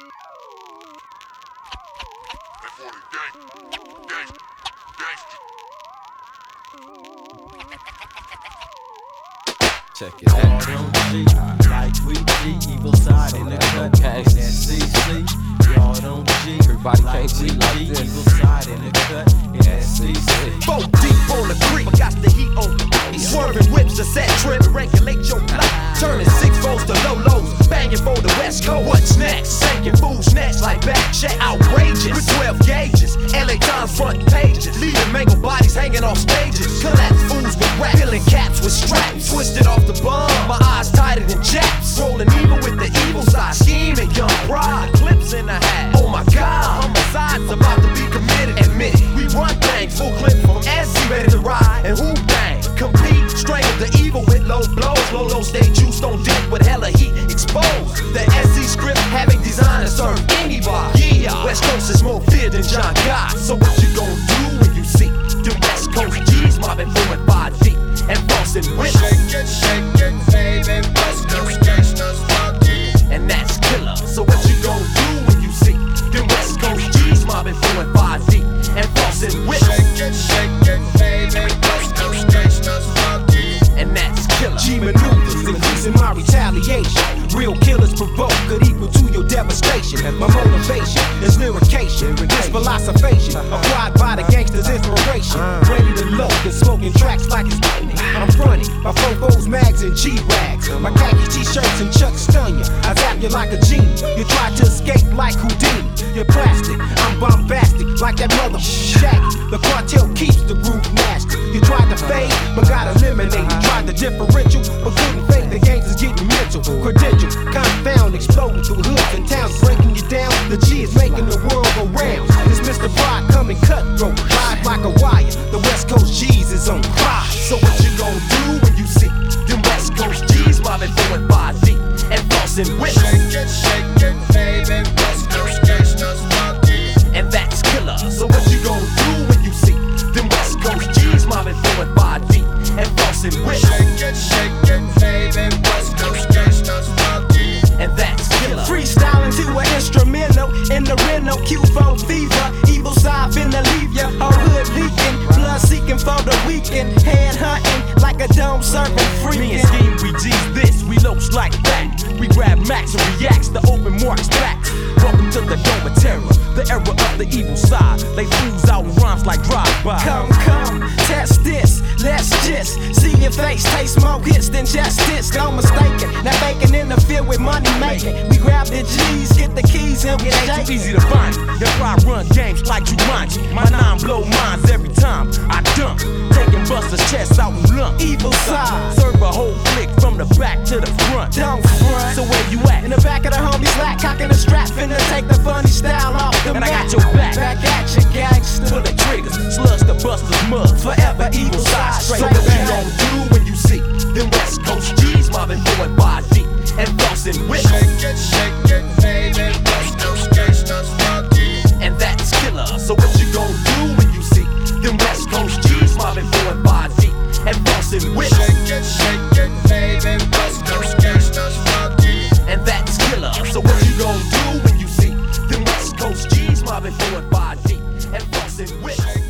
Check it out. Like we G, evil side in the cut. SCC, y'all don't G. Everybody can't G like this. Evil side in the cut. SCC. 4 deep on the creek, got the heat on. Swerving whips to set trip, regulate your life. Turning 6-4s to low lows, banging for the West Coast. What's next? Sinking fools next like back check. Outrageous with 12 gauges, LA Times front pages, leaving mangled bodies hanging off stages. Collapse fools with rap, filling caps with straps, twisted off the bum. My eyes tighter than chaps, rolling evil with the evil side, scheming young pride. Clips in the hat. Oh my God, homicide's about to be committed. Admit it, we run things, full clip from SC, ready to ride and who bang. Compete, strangle the evil with low blows. Low stay juiced on deck with hella heat exposed. The SC script having designed to serve anybody. Yeah, West Coast is more feared than John God. So what you gon' do when you see the West Coast G's mobbing 4 and 5 deep and flossing with Shake it, baby, West Coast gangsters funky. and that's killer. So what you gon' do when you see the West Coast G's mobbing 4 and 5 deep and flossing with Shake it, baby, West Coast gangsters funky. and that's killer. G maneuvers, increasing my retaliation. Real killers provoke, could equal to your devastation. My motivation is lyrication, this philosophization, acquired by the gangster's inspiration. Ready to load and smoking tracks like it's lightning. I'm fronting my Fofos, mags, and G-Rags. My khaki t-shirts and Chuck stun you. I zap you like a genie. You try to escape like Houdini. You're plastic, I'm bombastic like that mother Shaggy. The cartel keeps the groove nasty. You tried to fade, but got eliminated. Tried the differential, but couldn't fade. The gangsters getting mental. Credentials, confound, exploding through hoods and towns, breaking you down. The G is making the world go round. This Mr. Broad coming cutthroat, live like a wire. The West Coast G's is on fire. So what you gon' do when you see them West Coast G's mobbing 4 and 5 deep and flossing with Shake it, baby, West Coast gangsters funky. and that's killer. So what you gon' do when you see them West Coast G's mobbing 4 and 5 deep and flossing with Shake it, baby, West Coast gangsters funky. and that's killer. Freestyling to an instrumental in the rental, Q4 fever. Evil side finna leave ya, her hood leaking. Blood seeking for the weekend, head hunting like a dome serving Me and freaking. Scheme, we G's this, we lopes like that. We grab Max and reacts to open marks back. Welcome to the Dome of Terror, the era of the evil side. They fools out in rhymes like drive-by. Come, test this, let's just see your face. Taste more hits than justice, no mistaking. Not faking in the field with money making. We grab the G's, get the keys, and we It ain't too shaking. easy to find. That's why I run games like Jumanji. My 9 blow minds every time I dunk. Taking busters' chests out in lump. Evil side, Serve a whole click from the back to the front. don't front. So where you at? In the back of the homies lack, cocking the strap, finna take the funny style off the And I map. got your back. Back at you, gangster. Pulling triggers, slugs to busters mud. Forever evil side, So straight what you back. gon' do when you see them West Coast G's mobbing 4 and 5 deep and flossing with Shake it, baby, West Coast gangsters funky. and that's killer. So what you gon' do when you see them West Coast G's mobbing 4 and 5 deep and flossing with Shake it, baby, West Coast gangsters funky. and that's killer. So what you gon' do when you see them West Coast G's mobbing 4 and 5 deep and flossing with